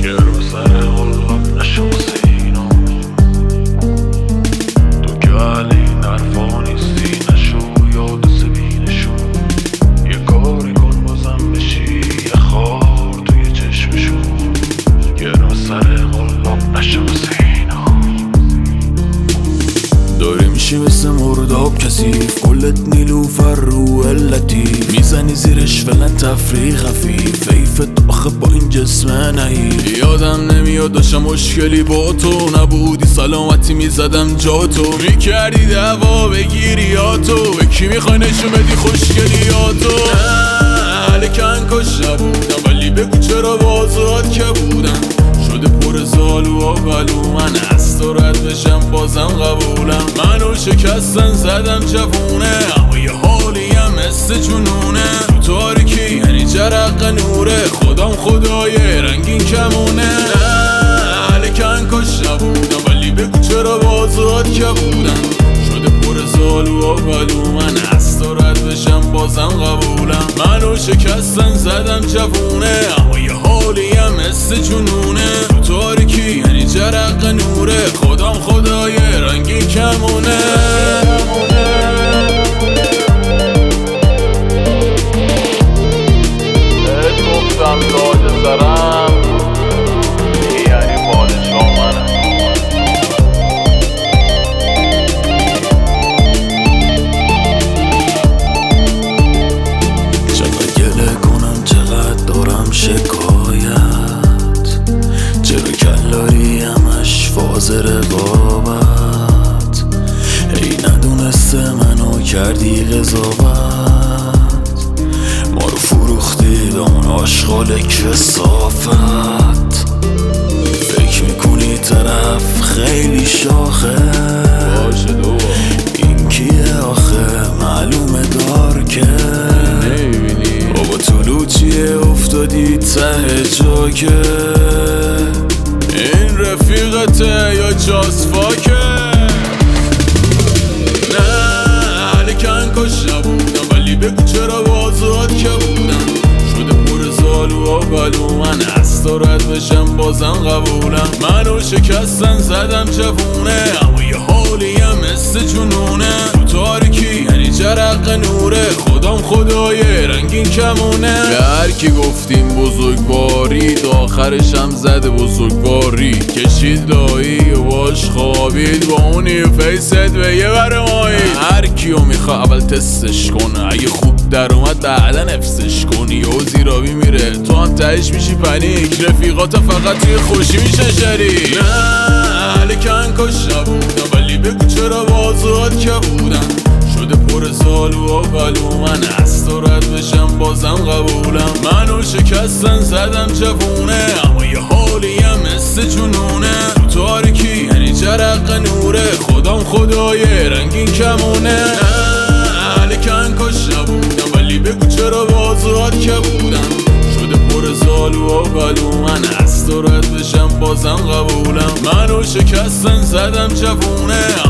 رو سر قلاب نشو سینا تو که علی نرفا نیستی نشو یاد سبینشو یه کاری کن بازم بشی یه خار توی چشمشو یه رو سر قلاب نشو سینا داری میشی مثل مرداب کثیف کلت نیلوفر رو علتی میزنی زیرش فلن تفریح خفیف حیفت آخه با این جسم نهی یادم نمیاد داشتم مشکلی با تو نبودی سلامتی میزدم جا تو میکردی دعوا بگیری یا تو به کی میخوای نشون بدی خوشگلیاتو نه کن کش نبودم ولی بگو چرا بازات که بودم شده پر زالو و بلو من از تو رد بشم بازم قبولم منو شکستن زدم جوونه اما یه حالیم مثل جنونه تو تاریکی یعنی جرق نوره خدام خدای رنگین کمونه نه کن کش نبودم ولی بگو چرا بازات که بودم شده پر زالو و بلو من از تو رد بشم بازم قبولم منو شکستن زدم جوونه اما یه حالیم مثل جنونه تو تاریکی یعنی جرق نوره خدام خدای رنگی کمونه بهت گفتم تاج سرم یعنی پادشاه منم چقدر گله کنم چقدر دارم شکایت چرا کلایی همش فاز رقابت ای ندونسته منو کردی قضاوت ما رو فروختی به اون آشغال کثافت فکر میکنی طرف خیلی شاخه این کیه آخه معلومه دار که بابا طلوچیه افتادی ته جاکه این رفیقته یا جاسفاکه نه کن کش نبودم ولی بگو چرا بازات که بودم شده پر زالو و بلو من از تو رد بشم بازم قبولم منو شکستن زدم جوونه اما یه حالیم مثل جنونه تو تاریکی یعنی جرق نوره خدام خدای رنگین کمونه به هر کی گفتیم بزرگواری تا آخرش هم زده بزرگواری کشید لایی و باش خوابید با اونی فیست به یه برمایی هر کیو میخوا اول تستش کن اگه خوب در اومد بعدا نفسش کنی و زیرابی میره تو هم تهش میشی پنیک رفیقاتا فقط توی خوشی میشن شریک نه کن کش نبودم ولی بگو چرا بازات که بودم شده پر زالو و بلو من از تو رد بشم بازم قبولم منو شکستن زدم جوونه اما یه حالیم مثل جنونه تو تاریکی یعنی جرق نوره خدام خدای رنگین کمونه نه کن کش نبودم ولی بگو چرا بازات که بودم شده پر زالو و بلو من از تو رد بشم بازم قبولم منو شکستن زدم جوونه